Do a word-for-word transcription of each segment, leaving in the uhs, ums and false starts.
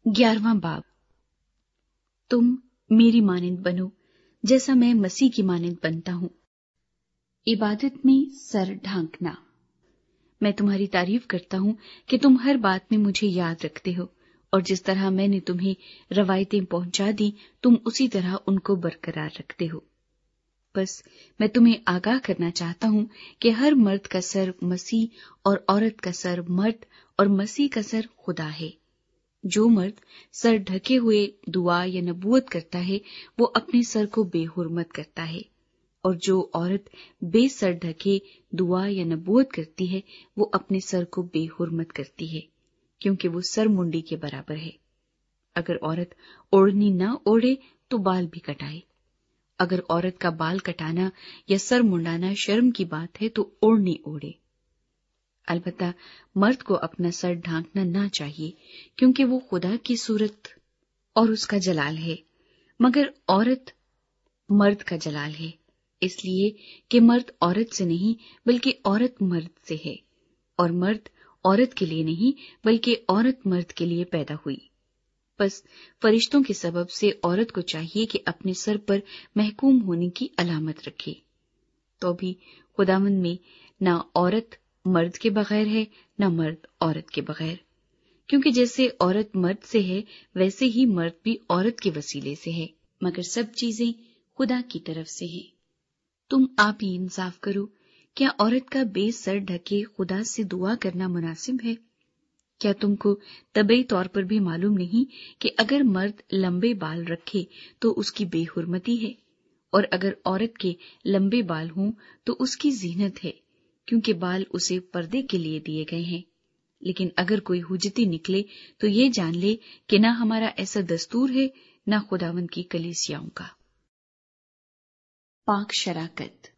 ग्यारहवां बाब। तुम मेरी मानंद बनो जैसा मैं मसीह की मानंद बनता हूँ। इबादत में सर ढांकना। मैं तुम्हारी तारीफ करता हूँ कि तुम हर बात में मुझे याद रखते हो, और जिस तरह मैंने तुम्हें रवायतें पहुंचा दी तुम उसी तरह उनको बरकरार रखते हो। बस मैं तुम्हें आगाह करना चाहता हूँ कि हर मर्द का सर मसीह और औरत का सर मर्द और मसीह का सर खुदा है। जो मर्द सर ढके हुए दुआ या नबूवत करता है वो अपने सर को बेहुरमत करता है, और जो औरत बेसर ढके दुआ या नबूवत करती है वो अपने सर को बेहुरमत करती है, क्योंकि वो सर मुंडी के बराबर है। अगर औरत ओढ़नी न ओढ़े तो बाल भी कटाए। अगर औरत का बाल कटाना या सर मुंडाना शर्म की बात है तो ओढ़नी ओढ़े। अलबत्ता मर्द को अपना सर ढांकना ना चाहिए, क्योंकि वो खुदा की सूरत और उसका जलाल है, मगर औरत मर्द का जलाल है, इसलिए कि मर्द औरत से नहीं बल्कि औरत मर्द से है, और मर्द औरत के लिए नहीं बल्कि औरत मर्द के लिए पैदा हुई। बस फरिश्तों के सबब से औरत को चाहिए कि अपने सर पर महकूम होने की अलामत रखे। तो भी खुदावंद में ना औरत मर्द के बगैर है न मर्द औरत के बगैर, क्योंकि जैसे औरत मर्द से है वैसे ही मर्द भी औरत के वसीले से है, मगर सब चीजें खुदा की तरफ से हैं। तुम आप ही इंसाफ करो, क्या औरत का बेसर ढके खुदा से दुआ करना मुनासिब है? क्या तुमको तबई तौर पर भी मालूम नहीं कि अगर मर्द लंबे बाल रखे तो उसकी बेहुरमती है, और अगर औरत के लंबे बाल हों तो उसकी जीनत है, क्योंकि बाल उसे पर्दे के लिए दिए गए हैं। लेकिन अगर कोई हुज्जती निकले तो ये जान ले कि न हमारा ऐसा दस्तूर है न खुदावंद की कलीसियाओं का। पाक शराकत।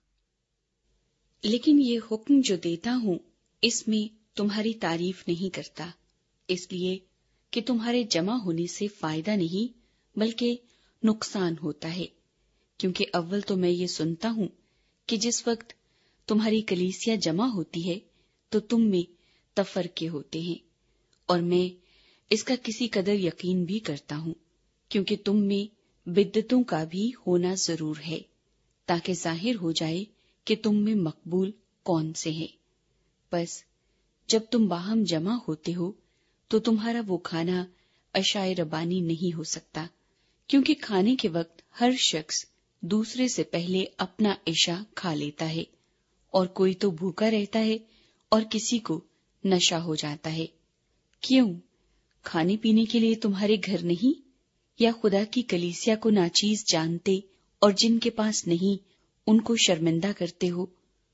लेकिन ये हुक्म जो देता हूँ इसमें तुम्हारी तारीफ नहीं करता, इसलिए कि तुम्हारे जमा होने से फायदा नहीं बल्कि नुकसान होता है। क्योंकि अव्वल तो मैं ये सुनता हूँ कि जिस वक्त तुम्हारी कलीसिया जमा होती है तो तुम में तफरके होते हैं, और मैं इसका किसी कदर यकीन भी करता हूँ, क्योंकि तुम में बिद्दतों का भी होना जरूर है, ताकि जाहिर हो जाए कि तुम में मकबूल कौन से हैं। बस जब तुम बाहम जमा होते हो तो तुम्हारा वो खाना अशाए रबानी नहीं हो सकता, क्योंकि खाने के वक्त हर शख्स दूसरे से पहले अपना इशा खा लेता है, और कोई तो भूखा रहता है और किसी को नशा हो जाता है। क्यों? खाने पीने के लिए तुम्हारे घर नहीं, या खुदा की कलीसिया को नाचीज जानते और जिनके पास नहीं उनको शर्मिंदा करते हो?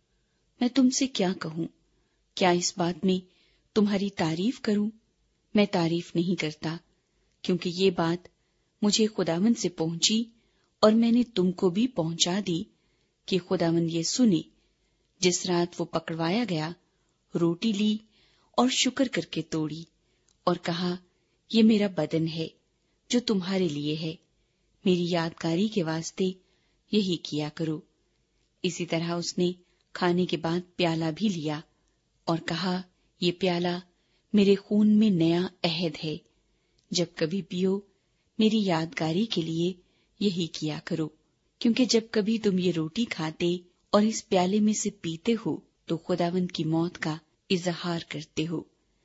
मैं तुमसे क्या कहूँ? क्या इस बात में तुम्हारी तारीफ करूं? मैं तारीफ नहीं करता, क्योंकि ये बात मुझे खुदावंद से पहुंची और मैंने तुमको भी पहुंचा दी कि खुदावंद ये सुने। जिस रात वो पकड़वाया गया, रोटी ली और शुक्र करके तोड़ी और कहा, ये मेरा बदन है जो तुम्हारे लिए है, मेरी यादगारी के वास्ते यही किया करो। इसी तरह उसने खाने के बाद प्याला भी लिया और कहा, ये प्याला मेरे खून में नया अहद है, जब कभी पियो मेरी यादगारी के लिए यही किया करो। क्योंकि जब कभी तुम ये रोटी खाते और इस प्याले में से पीते हो तो खुदावंद की मौत का इजहार करते हो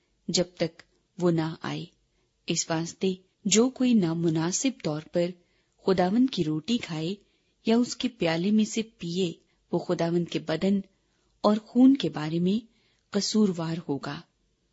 जब तक वो ना आए। इस वास्ते जो कोई नामुनासिब तौर पर खुदावंद की रोटी खाए या उसके प्याले में से पिए वो खुदावंद के बदन और खून के बारे में कसूरवार होगा।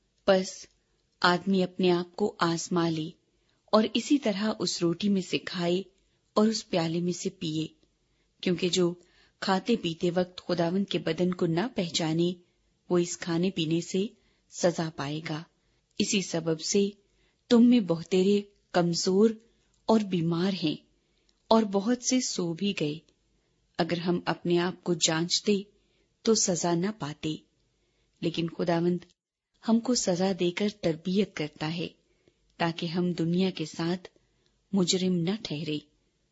बस आदमी अपने आप को आजमा ले और इसी तरह उस रोटी में से खाए और उस प्याले में से पिए, क्योंकि जो खाते पीते वक्त खुदावंद के बदन को न पहचाने वो इस खाने पीने से सजा पाएगा। इसी सबब से तुम में बहुतेरे कमजोर और बीमार हैं और बहुत से सो भी गए। अगर हम अपने आप को जांचते तो सजा न पाते, लेकिन खुदावंद हमको सजा देकर तरबियत करता है ताकि हम दुनिया के साथ मुजरिम न ठहरे।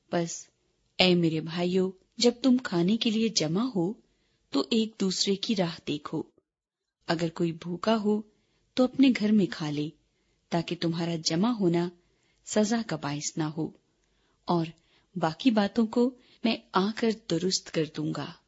बस ऐ मेरे भाइयों, जब तुम खाने के लिए जमा हो तो एक दूसरे की राह देखो। अगर कोई भूखा हो तो अपने घर में खा ले, ताकि तुम्हारा जमा होना سزا کا باعث نہ ہو، اور باقی باتوں کو میں آ کر درست کر دوں گا۔